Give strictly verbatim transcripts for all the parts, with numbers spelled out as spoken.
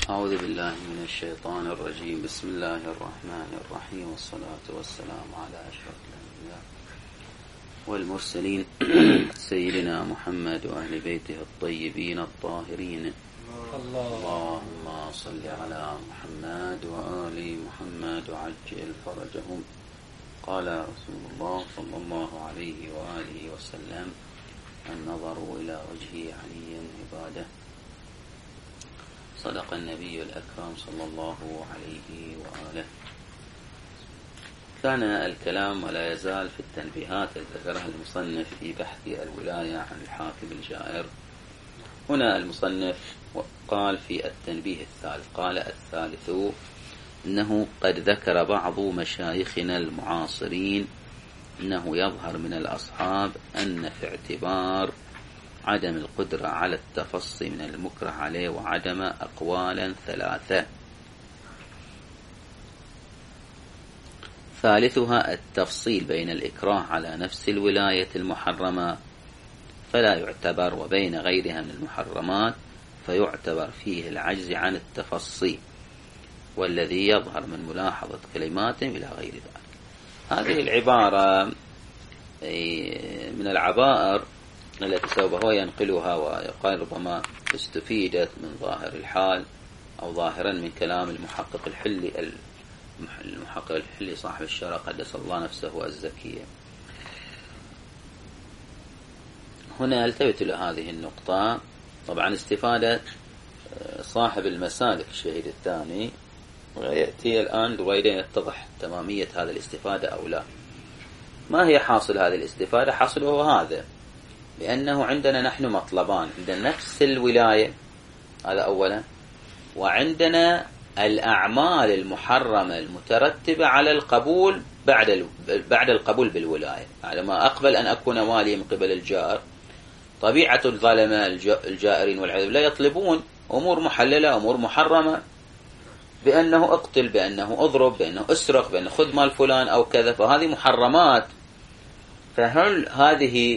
أعوذ بالله من الشيطان الرجيم. بسم الله الرحمن الرحيم، والصلاة والسلام على أشرف الأنبياء والمرسلين سيدنا محمد وأهل بيته الطيبين الطاهرين. اللهم صل على محمد وآل محمد وعجل فرجهم. قال رسول الله صلى الله عليه وآله وسلم: النظر إلى وجه علي عبادة. صدق النبي الأكرم صلى الله عليه وآله. كان الكلام ولا يزال في التنبيهات التي ذكرها المصنف في بحث الولاية عن الحاكم الجائر. هنا المصنف قال في التنبيه الثالث، قال: الثالث إنه قد ذكر بعض مشايخنا المعاصرين إنه يظهر من الأصحاب أن في اعتبار عدم القدرة على التفصي من المكره عليه وعدم أقوالا ثلاثة. ثالثها التفصيل بين الإكراه على نفس الولاية المحرمة فلا يعتبر، وبين غيرها من المحرمات فيعتبر فيه العجز عن التفصي، والذي يظهر من ملاحظة كلماتهم إلى غير ذلك. هذه العبارة من العبائر التي سوف هو ينقلها ويقال ربما استفيدت من ظاهر الحال أو ظاهرا من كلام المحقق الحلي المحقق الحلي صاحب الشرع قدس الله نفسه الزكية. هنا التفت إلى هذه النقطة. طبعا استفادة صاحب المسالك الشهيد الثاني، ويأتي الآن رويدا يتضح تمامية هذه الاستفادة أو لا. ما هي حاصل هذه الاستفادة؟ حاصله هذا: لأنه عندنا نحن مطلبان، عندنا نفس الولاية، هذا أولا، وعندنا الأعمال المحرمة المترتبة على القبول بعد بعد القبول بالولاية. يعني ما أقبل أن أكون والي من قبل الجائر، طبيعة الظلمة الجائرين والعياذ بالله يطلبون أمور محللة، أمور محرمة، بأنه اقتل، بأنه اضرب، بأنه اسرق، بأنه خذ مال فلان أو كذا، فهذه محرمات. فهل هذه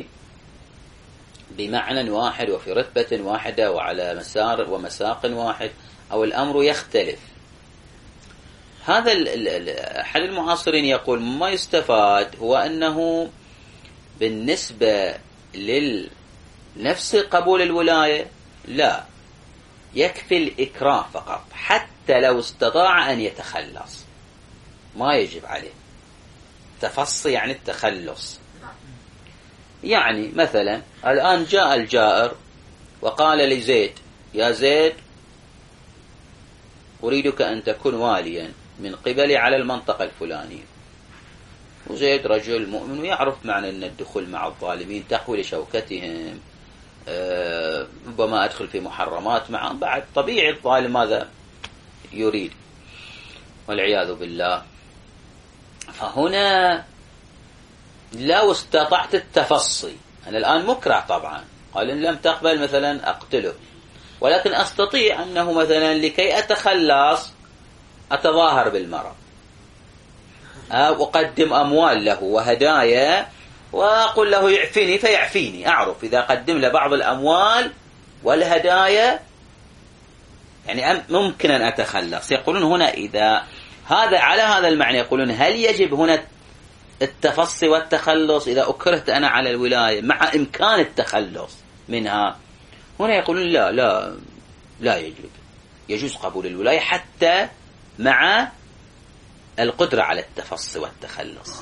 بمعنى واحد وفي رتبة واحدة وعلى مسار ومساق واحد، أو الأمر يختلف؟ هذا أحد المعاصرين يقول ما يستفاد هو أنه بالنسبة لنفس قبول الولاية لا يكفي الإكراه فقط، حتى لو استطاع أن يتخلص ما يجب عليه تفصي يعني التخلص. يعني مثلا الآن جاء الجائر وقال لزيد: يا زيد أريدك أن تكون واليا من قبلي على المنطقة الفلانية. وزيد رجل مؤمن ويعرف معنى أن الدخول مع الظالمين تقوي لشوكتهم، أه ربما أدخل في محرمات معهم، بعد طبيعي الظالم ماذا يريد والعياذ بالله. فهنا لو استطعت التفصي، أنا الآن مكره طبعا، قال إن لم تقبل مثلا أقتله، ولكن أستطيع أنه مثلا لكي أتخلص أتظاهر بالمرض، أقدم أموال له وهدايا وأقول له يعفيني فيعفيني. أعرف إذا قدم له بعض الأموال والهدايا يعني ممكن أن أتخلص. يقولون هنا إذا هذا على هذا المعنى، يقولون هل يجب هنا التفصي والتخلص إذا أكرهت أنا على الولاية مع إمكان التخلص منها؟ هنا يقولون لا لا لا يجب، يجوز قبول الولاية حتى مع القدرة على التفصي والتخلص.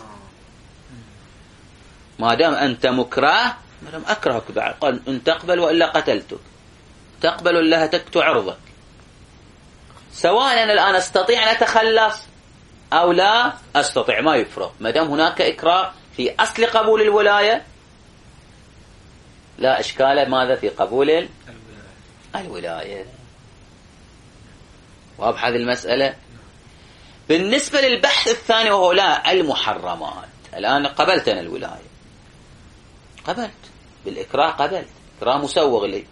ما دام أنت مكره، ما دام أكرهك بعد، قال إن تقبل وإلا قتلتك، تقبل ولا هتكت عرضك، سواء أنا الآن أستطيع أن أتخلص أو لا أستطيع، ما يفرق، ما دام هناك إكراه في أصل قبول الولاية لا إشكال ماذا في قبول الولاية. واضح هذه المسألة. بالنسبة للبحث الثاني وهو لا المحرمات، الآن قبلت أنا الولاية، قبلت بالإكراه، قبلت إكراه مسوغ لي.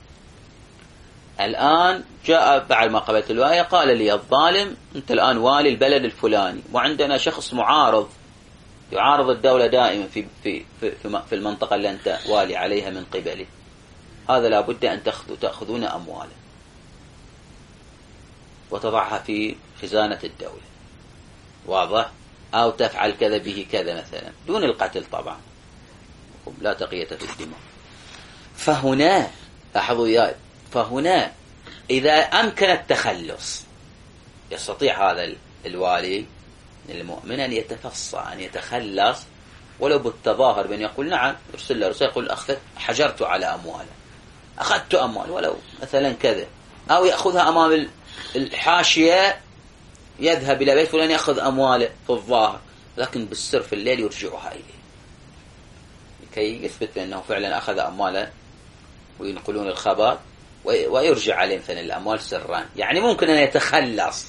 الآن جاء بعد ما قبلت الولاية قال لي الظالم أنت الآن والي البلد الفلاني، وعندنا شخص معارض يعارض الدولة دائما في في في في المنطقة اللي أنت والي عليها من قبله، هذا لابد أن تأخذون أمواله. وتضعها في خزانة الدولة، واضح؟ أو تفعل كذا به كذا مثلا، دون القتل طبعا، لا تقية في الدماء. فهنا لاحظوا يا فهنا إذا أمكن التخلص يستطيع هذا الوالي المؤمن أن يتفصى، أن يتخلص ولو بالتظاهر، بأن يقول نعم، يرسل له رسالة يقول أخذت حجرت على أمواله، أخذت أموال ولو مثلا كذا، أو يأخذها أمام الحاشية، يذهب إلى بيت فلان يأخذ أمواله في الظاهر، لكن بالسر في الليل يرجعها إليه لكي يثبت بأنه فعلا أخذ أمواله، وينقلون الخبر ويرجع عليه مثلا الأموال سرا، يعني ممكن أن يتخلص.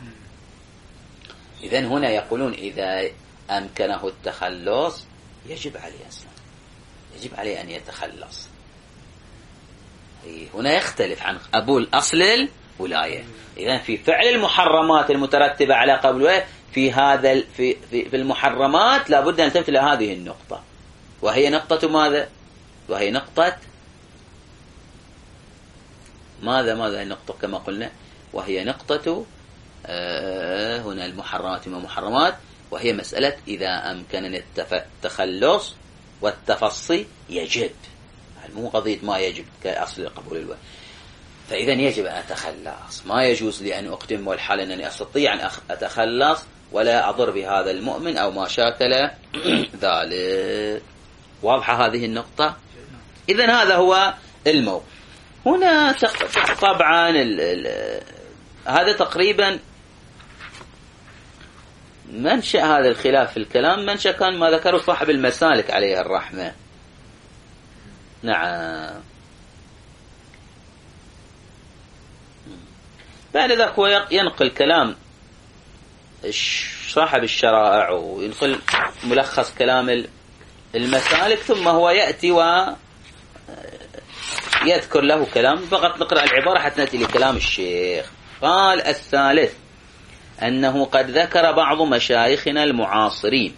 إذن هنا يقولون إذا أمكنه التخلص يجب عليه أصلا، يجب عليه أن يتخلص. هنا يختلف عن أبو أصل الولاية. إذن في فعل المحرمات المترتبة على قبل في هذا في في المحرمات لابد أن تمثل هذه النقطة، وهي نقطة ماذا؟ وهي نقطة ماذا ماذا النقطة كما قلنا، وهي نقطة آه هنا المحرمات ومحرمات، وهي مسألة إذا أمكن التخلص والتفصي يجب، مو قضية ما يجب كأصل قبول الولاية. فإذا يجب أن أتخلص، ما يجوز لي أن أقدم والحال أنني أستطيع أن أتخلص ولا أضر بهذا المؤمن أو ما شاكل ذلك. واضحة هذه النقطة؟ إذن هذا هو الموقف. هنا طبعا ال ال هذا تقريبا منشأ هذا الخلاف في الكلام، منشأ كان ما ذكره صاحب المسالك عليه الرحمة. نعم. بعد ذلك هو ينقل كلام صاحب الشرائع وينقل ملخص كلام المسالك، ثم هو يأتي ويذكر له كلام. فقط نقرأ العبارة حتى نأتي لكلام الشيخ. قال الثالث أنه قد ذكر بعض مشايخنا المعاصرين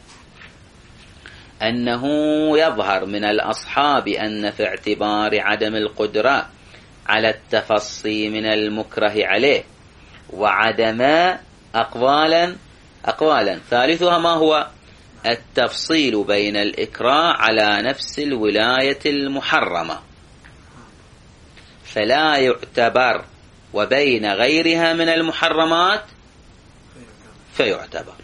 أنه يظهر من الأصحاب أن في اعتبار عدم القدرة على التفصي من المكره عليه وعدم أقوالا أقوالا ثالثها ما هو التفصيل بين الإكراه على نفس الولاية المحرمة فلا يعتبر، وبين غيرها من المحرمات فيعتبر.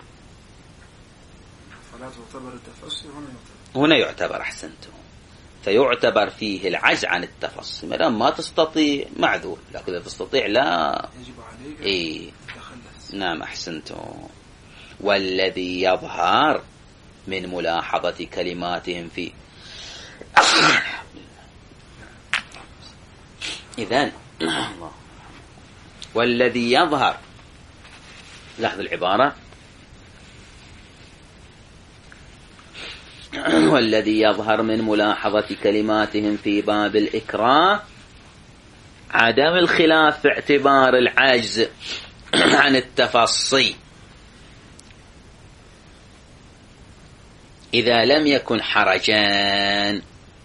فلا تعتبر التفصي هنا يعتبر. هنا يعتبر أحسنتم، فيعتبر فيه العجز عن التفصي. ما دام ما تستطيع معذور، لكن إذا تستطيع لا يجب عليك إيه. تتخلص. نعم أحسنتم. والذي يظهر من ملاحظة كلماتهم في إذن والذي يظهر، لاحظ العبارة، والذي يظهر من ملاحظة كلماتهم في باب الإكراه عدم الخلاف في اعتبار العجز عن التفصي إذا لم يكن حرجان.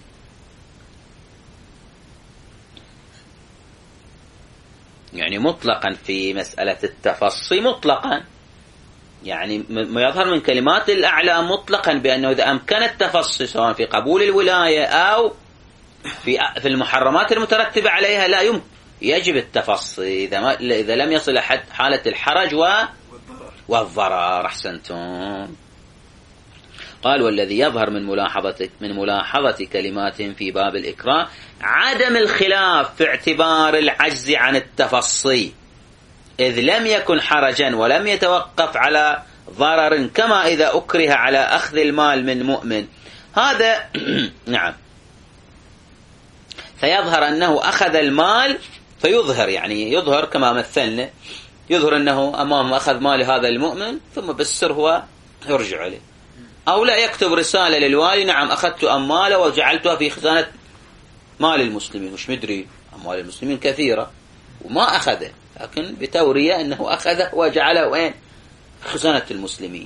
يعني مطلقا في مسألة التفصي مطلقا، يعني ما يظهر من كلمات الأعلى مطلقا بأنه إذا أمكن التفصي سواء في قبول الولاية أو في في المحرمات المترتبة عليها لا يمكن، يجب التفصي إذا ما إذا لم يصل أحد حالة الحرج و والضرر. أحسنتم. قال والذي يظهر من ملاحظة من ملاحظة كلماتهم في باب الإكراه عدم الخلاف في اعتبار العجز عن التفصي إذ لم يكن حرجا ولم يتوقف على ضرر، كما إذا أكره على أخذ المال من مؤمن. هذا نعم، فيظهر أنه أخذ المال فيظهر، يعني يظهر كما مثلنا، يظهر أنه أمام أخذ مال هذا المؤمن ثم بالسر هو يرجع عليه، أو لا يكتب رسالة للوالي نعم أخذت أمواله وجعلتها في خزانة مال المسلمين، مش مدري أموال المسلمين كثيرة وما أخذه، لكن بتورية أنه أخذه وجعله وين؟ خزانة المسلمين.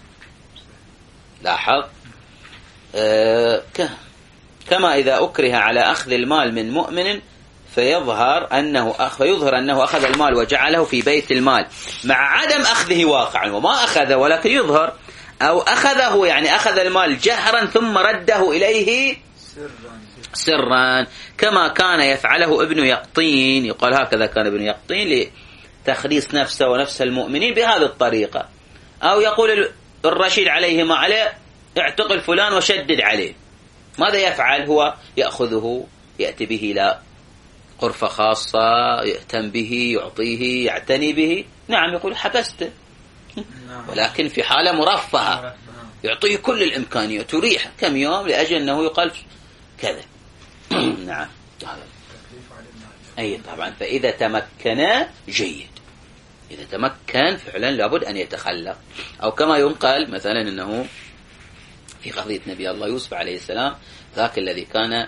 لاحظ آه كما إذا أكره على أخذ المال من مؤمن فيظهر أنه أخ فيظهر أنه أخذ المال وجعله في بيت المال مع عدم أخذه واقعا وما أخذ ولكن يظهر، أو أخذه يعني أخذ المال جهرا ثم رده إليه سرا كما كان يفعله ابن يقطين. يقال هكذا كان ابن يقطين لتخليص نفسه ونفس المؤمنين بهذه الطريقة. أو يقول الرشيد عليه ما عليه اعتقل فلان وشدد عليه، ماذا يفعل؟ هو يأخذه يأتي به إلى غرفة خاصة يهتم به يعطيه يعتني به، نعم يقول حبسته، ولكن في حالة مرفهة يعطيه كل الإمكانية تريح كم يوم لأجل أنه يقال كذا. نعم أي طبعا. فإذا تمكن جيد، إذا تمكن فعلا لابد أن يتخلى. أو كما ينقل مثلا أنه في قضية نبي الله يوسف عليه السلام، ذاك الذي كان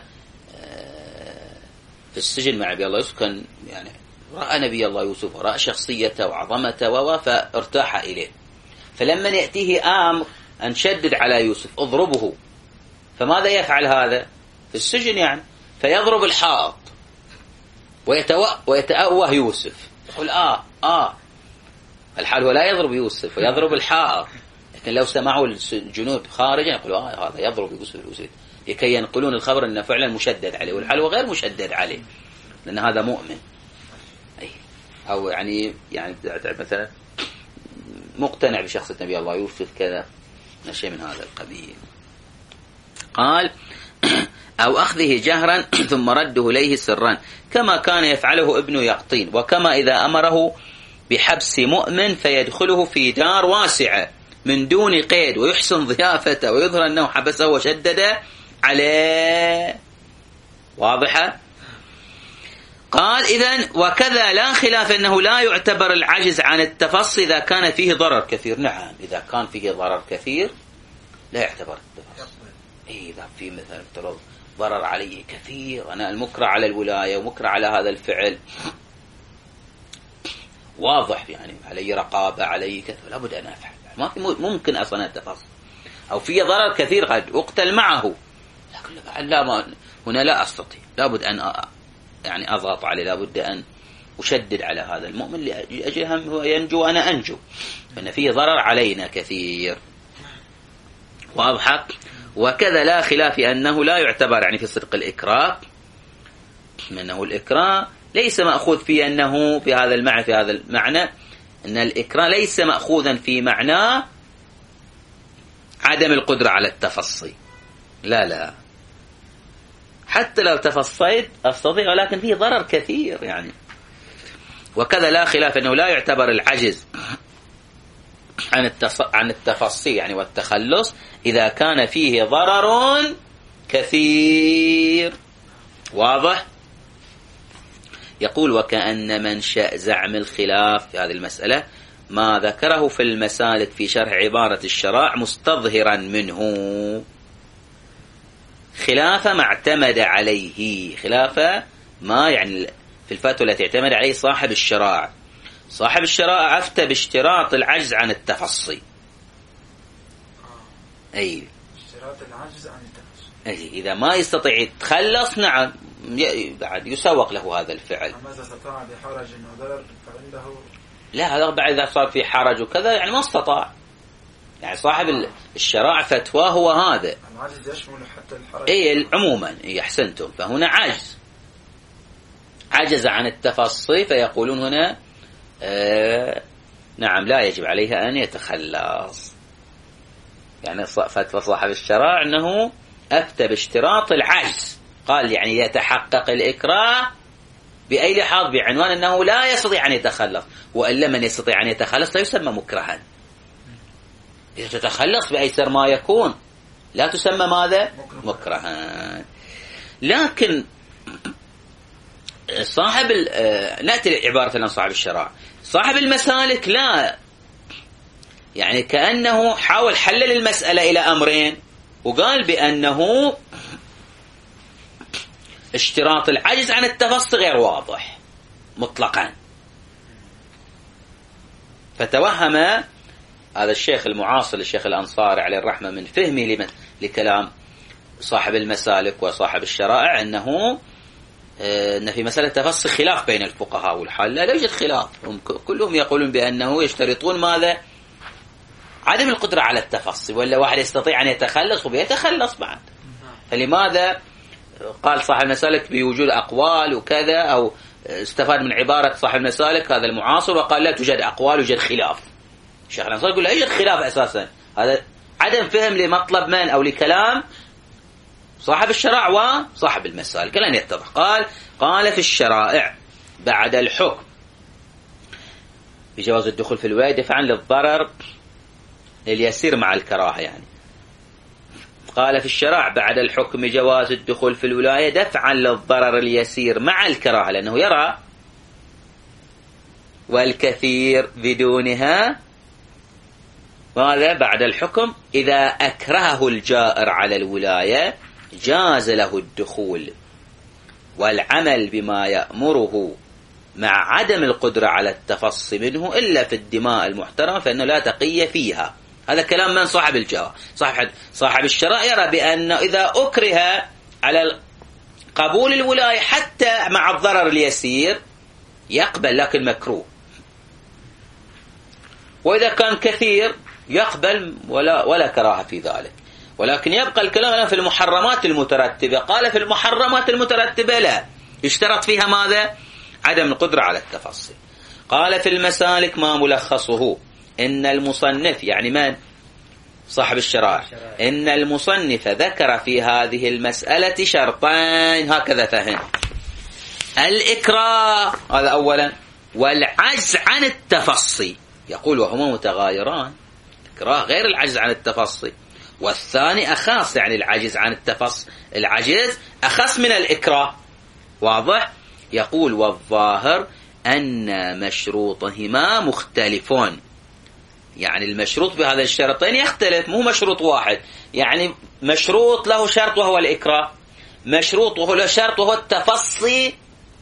في السجن مع نبي الله يوسف كان يعني رأى نبي الله يوسف ورأى شخصيته وعظمته فارتاح إليه، فلما يأتيه آمر أن شدد على يوسف اضربه، فماذا يفعل هذا في السجن يعني؟ فيضرب الحائط ويتأوه يوسف، يقول آه آه الحال هو لا يضرب يوسف ويضرب الحائط، لكن لو سمعوا الجنود خارجا يقولوا آه هذا يضرب يوسف الوزير، لكي ينقلون الخبر أنه فعلا مشدد عليه، والحال هو غير مشدد عليه لأن هذا مؤمن. أي أو يعني يعني مثلا مقتنع بشخصية نبي الله يوسف كذا، شيء من هذا القبيل. قال أو أخذه جهرا ثم رده إليه سرا كما كان يفعله ابن يقطين، وكما إذا أمره بحبس مؤمن فيدخله في دار واسعة من دون قيد ويحسن ضيافته ويظهر أنه حبسه وشدد عليه. واضحة؟ قال إذن وكذا لا خلاف أنه لا يعتبر العجز عن التفصي إذا كان فيه ضرر كثير. نعم إذا كان فيه ضرر كثير لا يعتبر التفصي. إذا في مثلا افترض ضرر عليه كثير، أنا المكره على الولاية ومكره على هذا الفعل واضح، يعني علي رقابة علي كذا لابد أن أفعل، ما في ممكن أصلا التفصي. أو في ضرر كثير قد أقتل معه، لكن لا ما هنا لا أستطيع، لابد أن يعني أضغط عليه، لابد أن أشدد على هذا المؤمن لأجل هم هو ينجو وأنا أنجو، فإن فيه ضرر علينا كثير. واضح؟ وكذا لا خلاف أنه لا يعتبر يعني في صدق الإكراه، أنه الإكراه ليس مأخوذ في أنه في هذا المعنى في هذا المعنى أن الإكراه ليس مأخوذا في معناه عدم القدرة على التفصي، لا لا، حتى لو تفصيت أستطيع ولكن فيه ضرر كثير يعني. وكذا لا خلاف أنه لا يعتبر العجز عن عن التفصي يعني والتخلص إذا كان فيه ضرر كثير. واضح؟ يقول وكأن منشأ زعم الخلاف في هذه المسألة ما ذكره في المسالك في شرح عبارة الشراع مستظهرا منه خلاف ما اعتمد عليه، خلاف ما يعني في الفتوى التي اعتمد عليه صاحب الشراع. صاحب الشراع أفتى باشتراط العجز عن التفصي. أي اشتراط العجز عن التفصي، أي إذا ما يستطيع يتخلص نعم بعد يسوق له هذا الفعل. ماذا استطاع بحرج وضرر فعنده لا، هذا بعد إذا صار في حرج وكذا يعني ما استطاع، يعني صاحب الشراع فتواه هو هذا العجز يشمل حتى الحرج. اي عموما اي احسنتم، فهنا عجز عجز عن التفصي، فيقولون هنا آه نعم لا يجب عليها ان يتخلص. يعني فتوى صاحب الشراع انه افتى باشتراط العجز، قال يعني يتحقق الاكراه باي لحاظ بعنوان انه لا يستطيع ان يتخلص، والا من يستطيع ان يتخلص لا يسمى مكرها. إذا تتخلص بأيسر ما يكون لا تسمى ماذا؟ مكرها. لكن صاحب نأتي لعبارة عن صاحب الشراع، صاحب المسالك لا، يعني كأنه حاول حلل المسألة إلى أمرين وقال بأنه اشتراط العجز عن التفصي غير واضح مطلقا، فتوهم هذا الشيخ المعاصر الشيخ الأنصاري عليه الرحمة من فهمه لكلام صاحب المسالك وصاحب الشرائع أنه أن في مسألة تفصي خلاف بين الفقهاء والحال، لا يوجد خلاف، هم كلهم يقولون بأنه يشترطون ماذا؟ عدم القدرة على التفصي، ولا واحد يستطيع أن يتخلص وبيتخلص بعد. فلماذا قال صاحب المسالك بوجود أقوال وكذا، أو استفاد من عبارة صاحب المسالك هذا المعاصر وقال لا توجد أقوال يوجد خلاف. الشيخ الأنصاري يقول لا يوجد خلاف أساسا، هذا عدم فهم لمطلب من أو لكلام صاحب الشرع وصاحب المسالك لن يتضح. قال قال في الشرائع بعد الحكم بجواز الدخول في الولاية دفعا للضرر اليسير مع الكراهة، يعني قال في الشرع بعد الحكم بجواز الدخول في الولاية دفعا للضرر اليسير مع الكراهة، لأنه يرى والكثير بدونها. ماذا بعد الحكم؟ إذا أكرهه الجائر على الولاية جاز له الدخول والعمل بما يأمره مع عدم القدرة على التفصي منه إلا في الدماء المحترمة فإنه لا تقي فيها. هذا كلام من صاحب الجواب. صاحب صاحب الشرع يرى بأن إذا أكره على قبول الولاية حتى مع الضرر اليسير يقبل، لكن مكروه. وإذا كان كثير يقبل ولا ولا كراهة في ذلك. ولكن يبقى الكلام في المحرمات المترتبة. قال في المحرمات المترتبة لا يشترط فيها ماذا؟ عدم القدرة على التفصي. قال في المسالك ما ملخصه إن المصنف، يعني من؟ صاحب الشرائع، إن المصنف ذكر في هذه المسألة شرطين، هكذا فهم: الإكراه هذا أولا، والعجز عن التفصي. يقول وهما متغايران، الإكراه غير العجز عن التفصي، والثاني أخص، يعني العجز عن التفصي العجز أخص من الإكراه. واضح؟ يقول والظاهر أن مشروطهما مختلفون، يعني المشروط بهذا الشرطين يختلف، مو مشروط واحد. يعني مشروط له شرط وهو الإكراه، مشروط وهو له شرط وهو التفصي،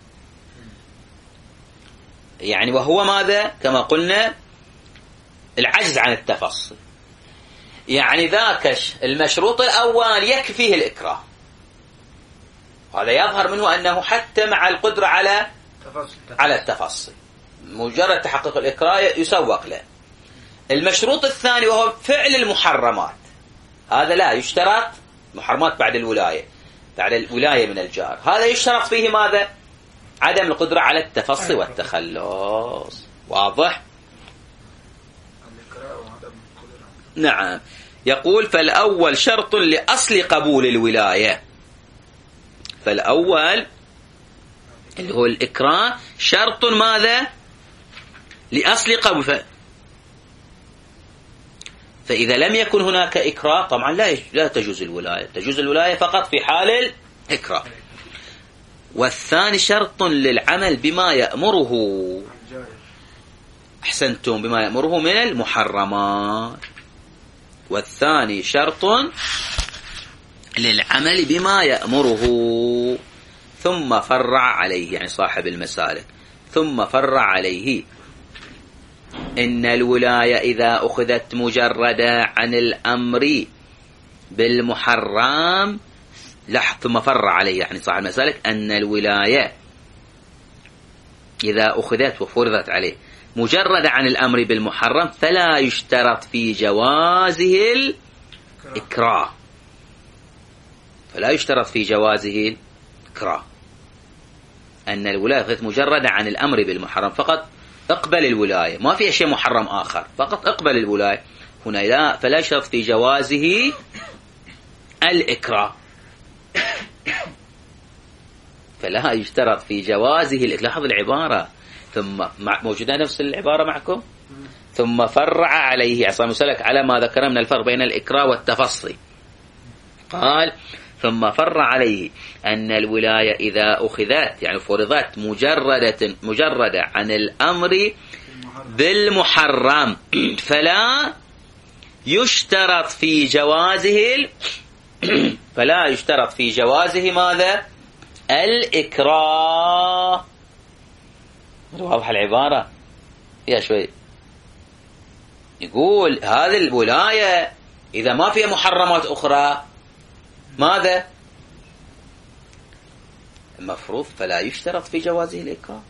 يعني وهو ماذا؟ كما قلنا العجز عن التفصي. يعني ذاك المشروط الأول يكفيه الإكراه، هذا يظهر منه أنه حتى مع القدرة على على التفصي مجرد تحقق الإكراه يسوق له. المشروط الثاني وهو فعل المحرمات، هذا لا يشترط، محرمات بعد الولاية، بعد الولاية من الجار، هذا يشترط فيه ماذا؟ عدم القدرة على التفصي والتخلص. واضح؟ نعم. يقول فالأول شرط لأصل قبول الولاية، فالأول اللي هو الإكراه شرط ماذا؟ لأصل قبول. ف... فإذا لم يكن هناك إكراه طبعا لا لا تجوز الولاية، تجوز الولاية فقط في حال الإكراه. والثاني شرط للعمل بما يأمره، أحسنتم، بما يأمره من المحرمات. والثاني شرط للعمل بما يأمره، ثم فرع عليه، يعني صاحب المسالك ثم فرع عليه إن الولاية إذا أخذت مجردة عن الأمر بالمحرم، ثم فرع عليه يعني صاحب المسالك أن الولاية إذا أخذت وفرضت عليه مجردة عن الأمر بالمحرم فلا يشترط في جوازه الإكراه، فلا يشترط في جوازه الإكراه. أن الولاية أخذت مجردة عن الأمر بالمحرم، فقط اقبل الولاية، ما في شيء محرم آخر، فقط اقبل الولاية هنا، لا فلا يشترط في جوازه الإكراه، فلا يشترط في جوازه الإكراه. لاحظ العبارة، ثم موجودة نفس العبارة معكم، ثم فرع عليه عصام مسلك على ما ذكر من الفرق بين الإكراه والتفصي. قال ثم فرع عليه أن الولاية إذا أخذت يعني فرضت مجردة مجردة عن الأمر بالمحرم فلا يشترط في جوازه فلا يشترط في جوازه ماذا؟ الإكراه. واضح العبارة يا شوي؟ يقول هذه الولاية إذا ما فيها محرمات أخرى ماذا؟ مفروض فلا يشترط في جوازه الإكراه.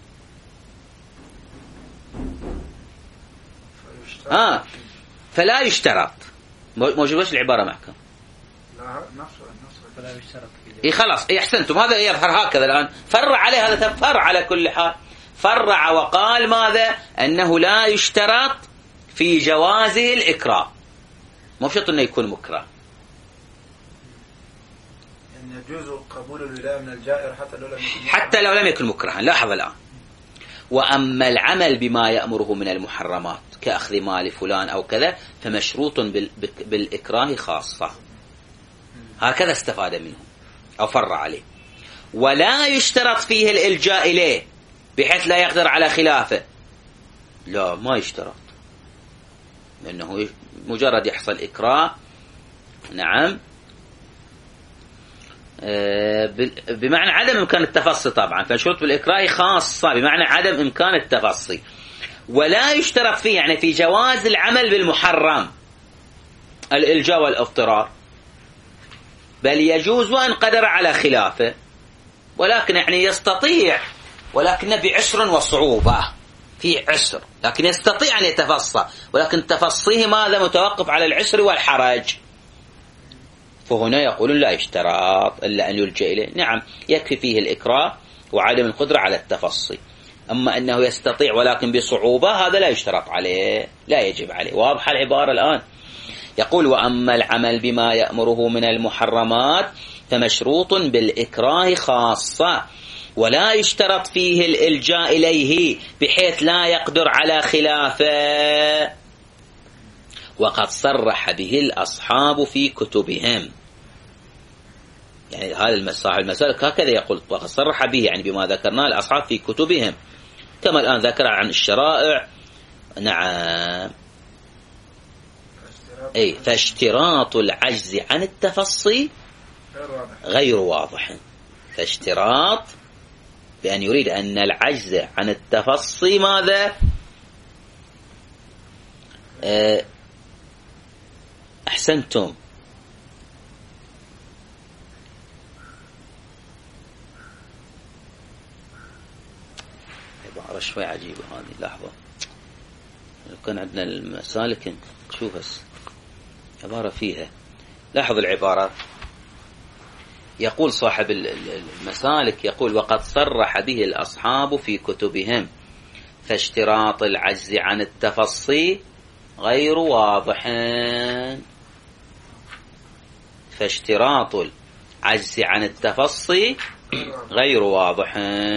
آه فلا يشترط موجود وش العبارة معكم؟ لا نفسه نفسه فلا يشترط إيه خلاص إيه أحسنتم هذا يظهر هكذا الآن فرع عليه هذا فرع على كل حال فرع وقال ماذا أنه لا يشترط في جوازه الإكراه مو شرط أنه يكون مكره يعني يجوز قبول الولاية من الجائر حتى لو لم يكن حتى لو لم يكن مكرها. لاحظ الآن وأما العمل بما يأمره من المحرمات كأخذ مال فلان أو كذا فمشروط بالإكراه خاصة. هكذا استفاد منه أو فرع عليه. ولا يشترط فيه الإلجاء إليه بحيث لا يقدر على خلافه. لا ما يشترط لأنه مجرد يحصل إكراه نعم بمعنى عدم إمكان التفصي طبعا فالشروط بالإكراه خاصة بمعنى عدم إمكان التفصي. ولا يشترط فيه يعني في جواز العمل بالمحرم الإلجاء والاضطرار بل يجوز وأن قدر على خلافه ولكن يعني يستطيع ولكن بعسر وصعوبة في عسر لكن يستطيع أن يتفصى ولكن تفصيه ماذا متوقف على العسر والحرج فهنا يقولون لا يشترط إلا أن يلجأ إليه. نعم يكفي فيه الإكراه وعدم القدرة على التفصي. أما أنه يستطيع ولكن بصعوبة هذا لا يشترط عليه لا يجب عليه. واضح العبارة الآن. يقول وأما العمل بما يأمره من المحرمات فمشروط بالإكراه خاصة ولا يشترط فيه الإلجاء إليه بحيث لا يقدر على خلافه وقد صرح به الأصحاب في كتبهم. يعني هذا المسائل المسالك هكذا يقول وقد صرح به يعني بما ذكرناه الأصحاب في كتبهم كما الآن ذكر عن الشرائع. نعم أي فاشتراط العجز عن التفصي غير واضح. فاشتراط بأن يريد أن العجز عن التفصي ماذا أه أحسنتم عبارة شوي عجيبة هذه لحظة لو كان عندنا المسالك شوف بس عبارة فيها لاحظ العبارة. يقول صاحب المسالك يقول وقد صرح به الأصحاب في كتبهم فاشتراط العجز عن التفصي غير واضح. فاشتراط العجز عن التفصي غير واضح.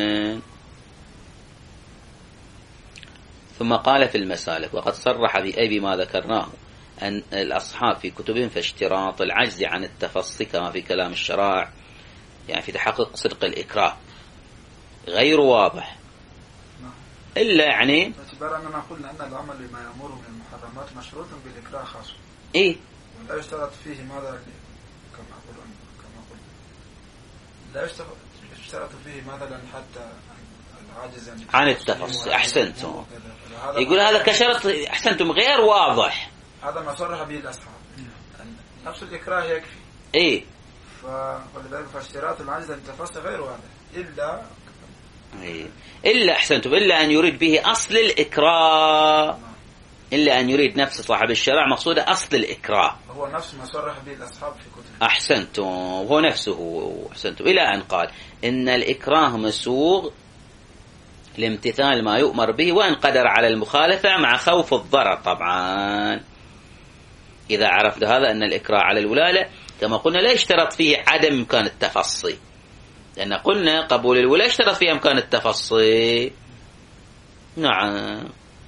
ثم قال في المسالك وقد صرح بأي بما ذكرناه أن الأصحاب في كتبهم فاشتراط العجز عن التفصي كما في كلام الشرائع يعني في تحقق صدق الإكراه غير واضح إلا يعني باعتبار أننا قلنا أن العمل بما يأمر من المحرمات مشروط بالإكراه خاص إيه ولا يشترط فيه ماذا كما أقول كما قلنا لا يشترط فيه مثلا حتى العاجز عن التفصي. أحسنتم يقول هذا كشرط أحسنتم غير واضح. هذا ما صرح به الأصحاب نفس الإكراه يكفي إيه ولذلك فاشتراط العجز عن التفصي غير واضح إلا إيه إلا أحسنتم إلا أن يريد به أصل الإكراه إلا أن يريد نفس صاحب الشرع مقصوده أصل الإكراه هو نفس ما صرح به الأصحاب في كتب. أحسنتم هو نفسه أحسنتم إلى أن قال إن الإكراه مسوغ لامتثال ما يؤمر به وإن قدر على المخالفة مع خوف الضرر. طبعا إذا عرفت هذا أن الإكراه على الولادة كما قلنا لا يشترط فيه عدم إمكان التفصي لأن قلنا قبول الولاية يشترط فيه إمكان التفصي. نعم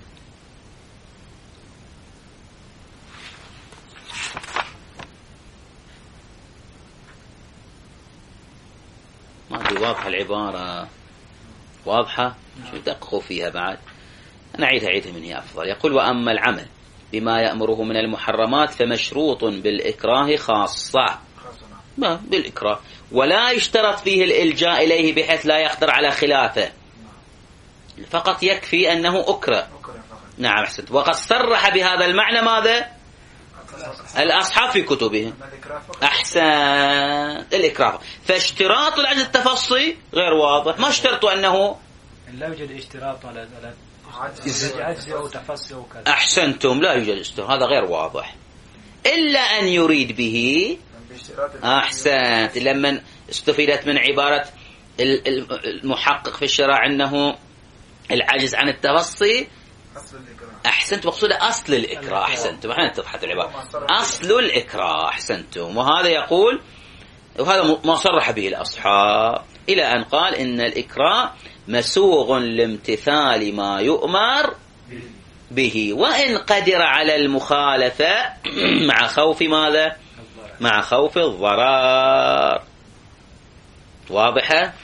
ما أدري واضحة العبارة واضحة شو دققوا فيها بعد أنا أعيدها عيدها من هي أفضل. يقول وأما العمل بما يأمره من المحرمات فمشروط بالإكراه خاصة ما بالإكراه ولا يشترط فيه الإلجاء إليه بحيث لا يقدر على خلافه فقط يكفي أنه أكره. نعم أحسنت. وقد صرح بهذا المعنى ماذا الأصحاب في كتبهم. أحسن الإكراه. فاشتراط العجز التفصي غير واضح. ما اشترطوا أنه لا يوجد اشتراط على عجز أو تفصي أو كذا. أحسنتم، لا يوجد اشتراط، هذا غير واضح إلا أن يريد به. أحسنت. لما استفيدت من عبارة المحقق في الشرع أنه العجز عن التفصي، أحسنت، مقصودة أصل الإكراه. أحسنتم، احنا اتضحت العبارة أصل الإكراه. أحسنتم. وهذا يقول، وهذا ما صرح به الأصحاب، إلى أن قال إن الإكراه مسوغ لامتثال ما يؤمر به وإن قدر على المخالفة مع خوف ماذا؟ مع خوف الضرر. واضحة؟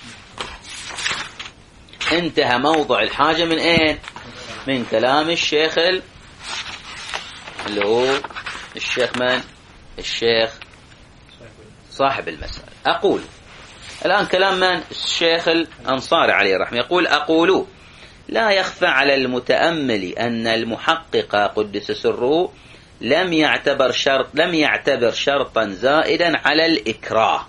انتهى موضع الحاجة من اين؟ من كلام الشيخ اللي هو الشيخ من؟ الشيخ صاحب المسألة. أقول الآن كلام من؟ الشيخ الأنصاري عليه الرحمة. يقول: أقول لا يخفى على المتأمل أن المحقق قدس سره لم يعتبر شرط لم يعتبر شرطا زائدا على الإكراه.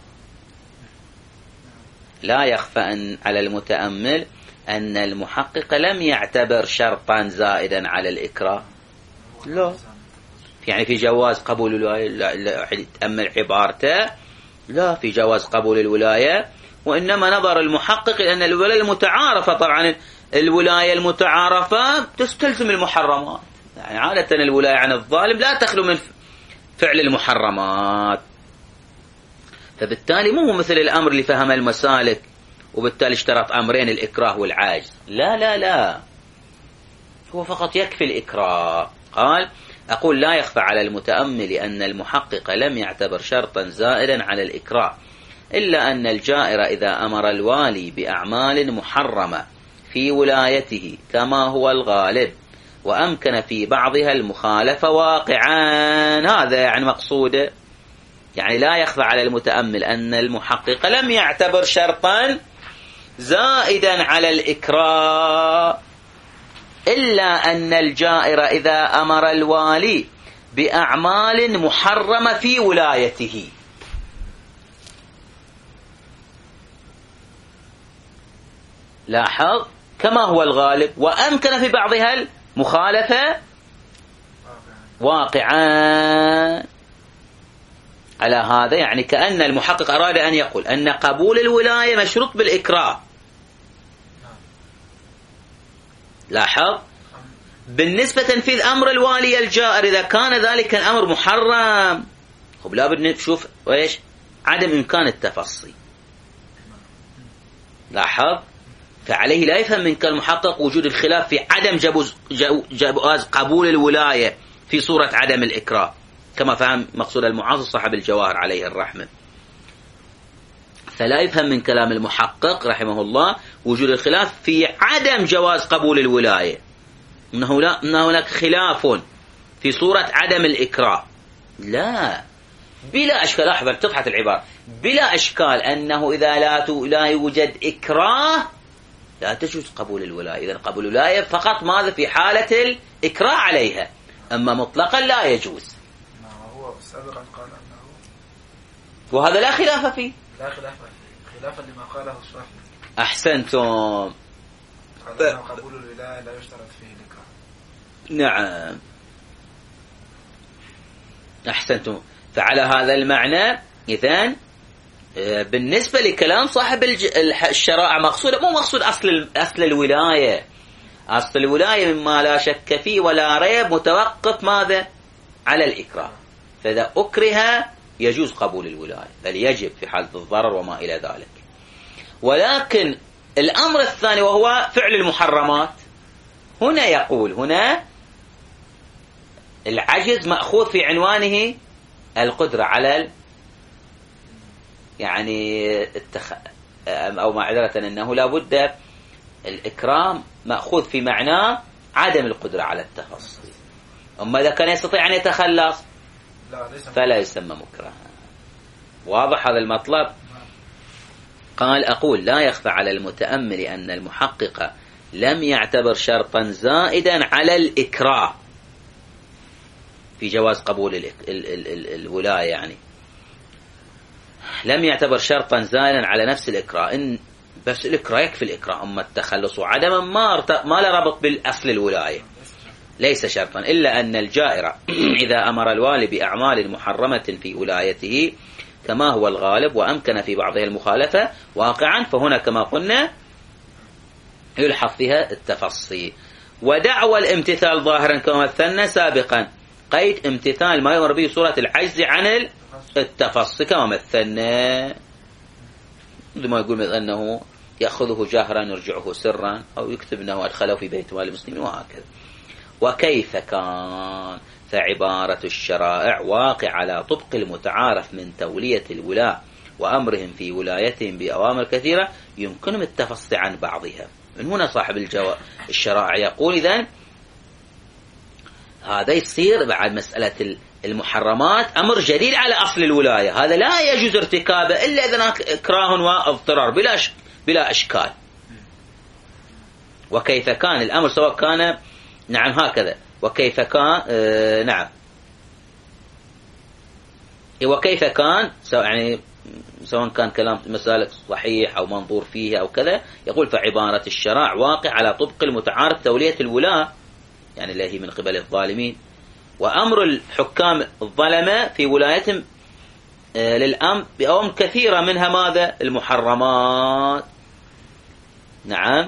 لا يخفى أن على المتأمل أن المحقق لم يعتبر شرطا زائدا على الإكراه. لا، يعني في جواز قبول الولاية، تأمل عبارته، لا في جواز قبول الولاية، وإنما نظر المحقق أن الولاية المتعارفة، طبعا الولاية المتعارفة تستلزم المحرمات، يعني عادة الولاية عن الظالم لا تخلو من فعل المحرمات. فبالتالي مو مثل الأمر اللي فهم المسالك وبالتالي اشترط أمرين، الإكراه والعجز. لا لا لا، هو فقط يكفي الإكراه. قال: أقول لا يخفى على المتأمل أن المحقق لم يعتبر شرطا زائدا على الإكراه، إلا أن الجائر إذا أمر الوالي بأعمال محرمة في ولايته كما هو الغالب وأمكن في بعضها المخالفة واقعا. هذا يعني مقصوده، يعني لا يخفى على المتأمل أن المحقق لم يعتبر شرطا زائدا على الإكراه، إلا أن الجائر إذا أمر الوالي بأعمال محرمة في ولايته لاحظ كما هو الغالب وأمكن في بعضها المخالفة واقعا. على هذا يعني كأن المحقق أراد أن يقول أن قبول الولاية مشروط بالإكراه. لاحظ بالنسبة تنفيذ أمر الوالي الجائر إذا كان ذلك الأمر محرم، خب لا بد نشوف وإيش عدم إمكان التفصي. لاحظ، فعليه لا يفهم من كالمحقق وجود الخلاف في عدم جواز جواز قبول الولاية في صورة عدم الإكراه، كما فهم مقصود المعاصر صاحب الجواهر عليه الرحمة. فلا يفهم من كلام المحقق رحمه الله وجود الخلاف في عدم جواز قبول الولاية، إنه لا إن هناك خلاف في صورة عدم الإكراه. لا، بلا أشكال. أحضر تضحت العبارة بلا أشكال أنه إذا لا لا يوجد إكراه لا تجوز قبول الولاية. إذا قبول الولاية فقط ماذا؟ في حالة الإكراه عليها، أما مطلقا لا يجوز. هو سابقا قال أنه، وهذا لا خلاف فيه، لا خلاف فيه، خلافا لما قاله الشافعي. أحسنتم. قال أنه قبول الولاية لا يشترط فيه الإكراه. نعم، أحسنتم. فعلى هذا المعنى إذن بالنسبة لكلام صاحب الشرائع مقصود مو مقصود أصل أصل الولاية. أصل الولاية مما لا شك فيه ولا ريب متوقف ماذا؟ على الإكراه. فإذا أكره يجوز قبول الولاية، بل يجب في حالة الضرر وما إلى ذلك. ولكن الأمر الثاني وهو فعل المحرمات، هنا يقول هنا العجز مأخوذ في عنوانه القدرة على يعني التخ... أو معذرة أنه لا بد الإكرام مأخوذ في معناه عدم القدرة على التخصص. أما إذا كان يستطيع أن يتخلص فلا يسمى مكرها. واضح هذا المطلب؟ قال: أقول لا يخفى على المتأمل أن المحقق لم يعتبر شرطا زائدا على الإكراه، في جواز قبول ال ال ال ال الولاية، يعني لم يعتبر شرطا زائلا على نفس الإكراه، إن بس الإكراه يكفي الإكراه، أما التخلص وعدما ما ما له ربط بالأصل الولاية، ليس شرطا، إلا أن الجائر إذا أمر الوالي بأعمال محرمة في ولايته كما هو الغالب وأمكن في بعضها المخالفة واقعا، فهنا كما قلنا يلحظ فيها التفصي. ودعوى الامتثال ظاهرا كما مثلنا سابقا، قيد امتثال ما يمر به صورة العجز عن التفصي كما مثلنا، عندما يقول مثلا أنه يأخذه جهرا يرجعه سرا، أو يكتب أنه أدخله في بيت مال المسلمين وهكذا. وكيف كان، فعبارة الشرائع واقع على طبق المتعارف من تولية الولاة وأمرهم في ولايتهم بأوامر كثيرة يمكنهم التفصي عن بعضها. من هنا صاحب الجواب الشرائع يقول إذن هذا يصير بعد مسألة المحرمات أمر جديد على أصل الولاية، هذا لا يجوز ارتكابه إلا إذا إكراه واضطرار بلا بلا إشكال. وكيف كان الأمر سواء كان نعم هكذا، وكيف كان آه نعم وكيف كان سواء يعني سواء كان كلام مسالك صحيح أو منظور فيه أو كذا، يقول فعبارة الشرع واقع على طبق المتعارف تولية الولاة، يعني اللي هي من قبل الظالمين، وأمر الحكام الظلمة في ولايتهم آه للأمر بأوامر كثيرة منها ماذا؟ المحرمات. نعم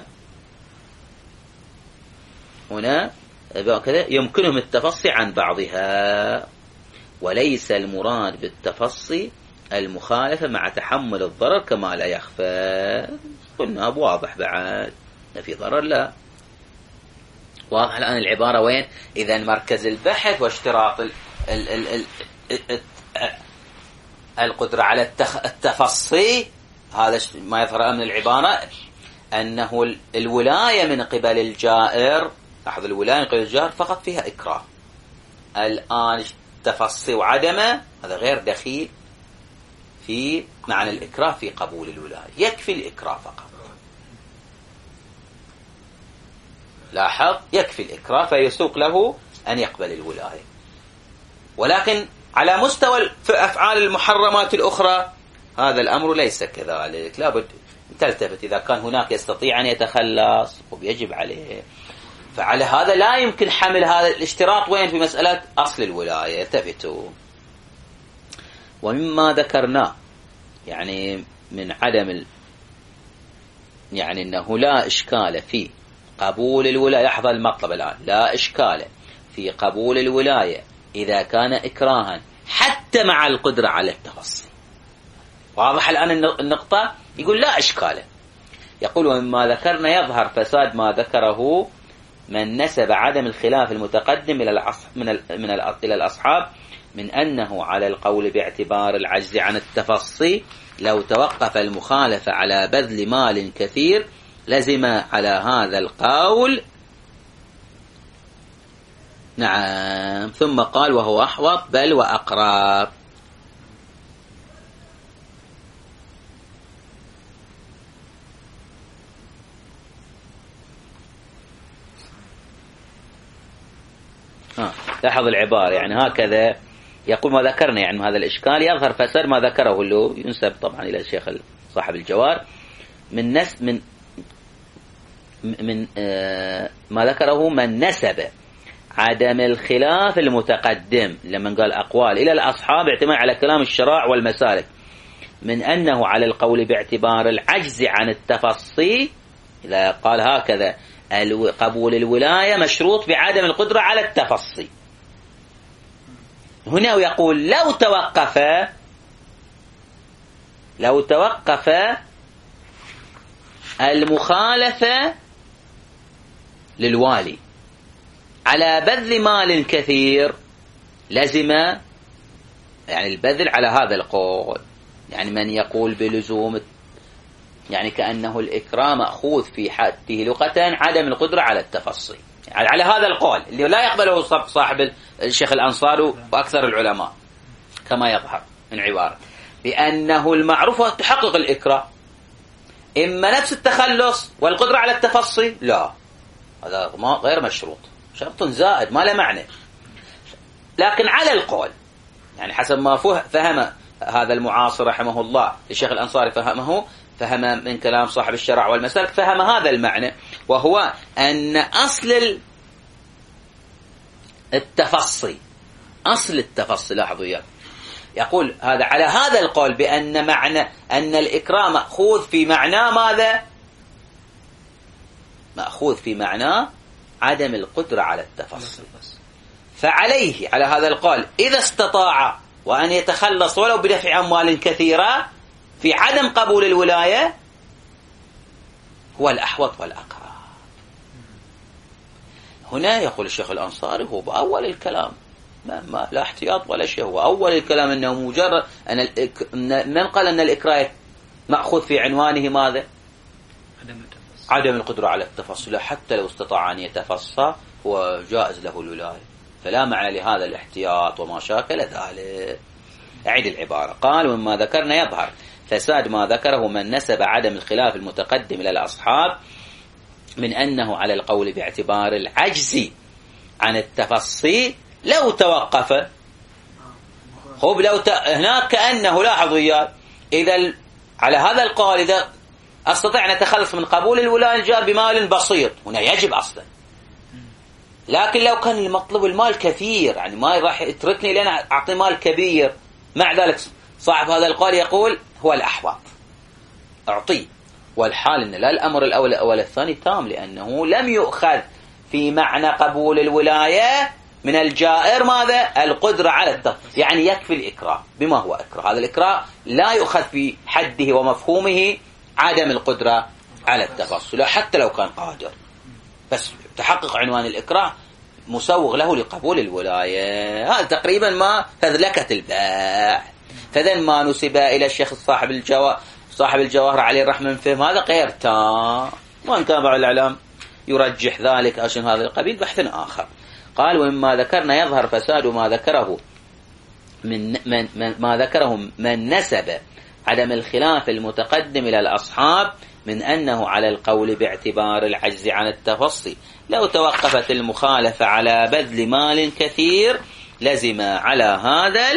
هنا كذا يمكنهم التفصي عن بعضها، وليس المراد بالتفصي المخالفة مع تحمل الضرر كما لا يخفى. قلنا أبو واضح بعد في ضرر لا واضح. الآن العبارة وين؟ إذا مركز البحث واشتراط ال ال ال ال القدرة على التفصي، هذا ما يظهر من العبارة أنه الولاية من قبل الجائر، لاحظ الولاية من قبل الجائر فقط فيها إكراه. الآن التفصي وعدمه هذا غير دخيل في معنى الإكراه في قبول الولاية، يكفي الإكراه فقط. لاحظ يكفي الإكراه فيسوق له أن يقبل الولاية. ولكن على مستوى أفعال المحرمات الأخرى هذا الأمر ليس كذلك، لابد تلتفت إذا كان هناك يستطيع أن يتخلص ويجب عليه، فعلى هذا لا يمكن حمل هذا الاشتراط وين في مسألة أصل الولاية. التفتوا. ومما ذكرناه يعني من عدم ال... يعني أنه لا إشكال في قبول الولاية، يحظى المطلب الآن، لا إشكال في قبول الولاية إذا كان إكراها حتى مع القدرة على التفصي. واضح الآن النقطة؟ يقول لا إشكال. يقول ومما ذكرنا يظهر فساد ما ذكره من نسب عدم الخلاف المتقدم إلى من ال من ال إلى الأصحاب من أنه على القول باعتبار العجز عن التفصي لو توقف المخالفة على بذل مال كثير لزم على هذا القول. نعم. ثم قال وهو أحوط بل وأقرب. ها لاحظ العبارة يعني هكذا يقول ما ذكرنا يعني هذا الإشكال يظهر فسر ما ذكره له ينسب طبعا إلى الشيخ صاحب الجوار من نس من من آه ما ذكره من نسب عدم الخلاف المتقدم لما قال أقوال إلى الأصحاب اعتماد على كلام الشرائع والمسالك من أنه على القول باعتبار العجز عن التفصي. إذا قال هكذا قبول الولاية مشروط بعدم القدرة على التفصي. هنا يقول لو توقف لو توقف المخالفة للوالي على بذل مال كثير لزم يعني البذل على هذا القول. يعني من يقول بلزوم يعني كأنه الإكرام مأخوذ في حده لغة عدم القدرة على التفصي يعني على هذا القول اللي لا يقبله صاحب الشيخ الأنصار وأكثر العلماء كما يظهر من عبارة بأنه المعروف هو تحقق الإكرام إما نفس التخلص والقدرة على التفصي لا هذا غير مشروط شرط زائد ما له معنى. لكن على القول، يعني حسب ما فهم هذا المعاصر رحمه الله الشيخ الأنصاري، فهمه فهم من كلام صاحب الشرع والمسالك، فهم هذا المعنى، وهو أن أصل التفصي أصل التفصي لاحظوا إياه، يقول هذا على هذا القول بأن معنى أن الإكراه مأخوذ في معناه ماذا؟ مأخوذ في معناه عدم القدرة على التفصي. فعليه على هذا القول إذا استطاع وأن يتخلص ولو بدفع أموال كثيرة في عدم قبول الولاية هو الأحوط والأقرب. هنا يقول الشيخ الأنصاري هو بأول الكلام ما, ما لا احتياط ولا شيء، هو أول الكلام أنه مجرد أن الإك... من قال أن الإكراه مأخوذ في عنوانه ماذا؟ عدم التفصيل، عدم القدرة على التفصيل، حتى لو استطاع أن يتفصى هو جائز له الولاية، فلا معنى لهذا الاحتياط وما شاكل ذلك. أعيد العبارة، قال ومما ذكرنا يظهر فساد ما ذكره من نسب عدم الخلاف المتقدم إلى الأصحاب من أنه على القول باعتبار العجز عن التفصي لو توقف هو لو ت... هناك كأنه لاحظوا إياه إذا ال... على هذا القول إذا أستطيع أن أتخلص من قبول الولاية الجار بمال بسيط هنا يجب أصلا، لكن لو كان المطلوب المال كثير يعني ما راح يتركني لأن أعطي مال كبير، مع ذلك صاحب هذا القول يقول هو الأحوط أعطيه، والحال أن لا الأمر الأول الأول الثاني تام، لأنه لم يؤخذ في معنى قبول الولاية من الجائر ماذا؟ القدرة على التفصيل، يعني يكفي الإكراه بما هو إكراه، هذا الإكراه لا يؤخذ في حده ومفهومه عدم القدرة على التفصيل حتى لو كان قادر، بس تحقق عنوان الإكراه مسوغ له لقبول الولاية. هذا تقريبا ما فذلكة الباع. فذن ما نسب إلى الشيخ صاحب الجواهر صاحب الجواهر عليه الرحمة من فهم هذا غير تام، وإن كان بعض الإعلام يرجح ذلك عشان هذا القبيل بحث آخر. قال ومما ذكرنا يظهر فساد ما ذكره من, من, من ما ذكره من نسب عدم الخلاف المتقدم إلى الأصحاب من أنه على القول باعتبار العجز عن التفصي لو توقفت المخالفة على بذل مال كثير لزم على هذا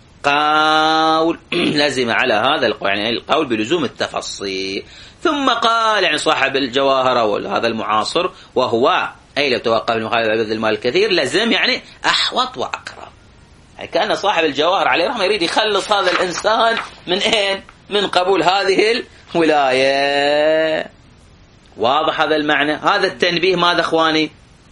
القول لزم على هذا القول يعني القول بلزوم التفصي. ثم قال يعني صاحب الجواهر وهذا المعاصر وهو أي لو توقف المخالفة على بذل المال الكثير لزم يعني أحوط وأقرب، يعني كان صاحب الجواهر عليه رحمه يريد يخلص هذا الإنسان من إيه؟ من قبول هذه الولاية. واضح هذا المعنى؟ هذا التنبيه ماذا أخواني؟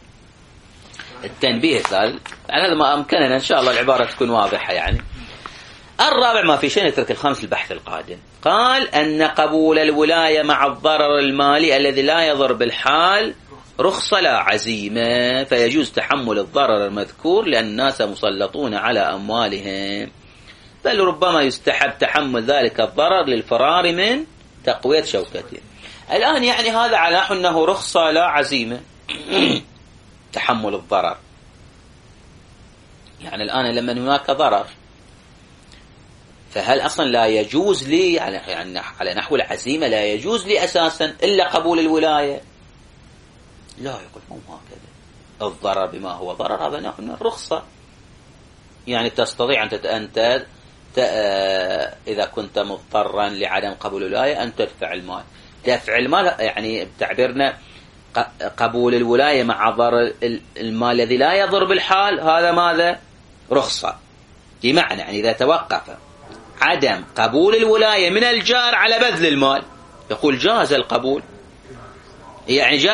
التنبيه سأل يعني هذا ما أمكننا إن شاء الله العبارة تكون واضحة. يعني الرابع ما في شيء نترك الخامس البحث القادم. قال أن قبول الولاية مع الضرر المالي الذي لا يضر بالحال رخصة لا عزيمة، فيجوز تحمل الضرر المذكور لأن الناس مسلطون على أموالهم، بل ربما يستحب تحمل ذلك الضرر للفرار من تقوية شوكته. الآن يعني هذا على نحو أنه رخصة لا عزيمة تحمل الضرر، يعني الآن لما هناك ضرر فهل أصلا لا يجوز لي يعني على نحو العزيمة لا يجوز لي أساسا إلا قبول الولاية؟ لا، يقول مو هكذا، الضرر بما هو ضرر هذا نوع من الرخصة، يعني تستطيع أنت أنت إذا كنت مضطرا لعدم قبول الولاية أن تدفع المال. دفع المال يعني بتعبيرنا قبول الولاية مع ضرر المال الذي لا يضر بالحال هذا ماذا؟ رخصة، بمعنى يعني إذا توقف عدم قبول الولاية من الجار على بذل المال يقول جاز القبول، يعني جاز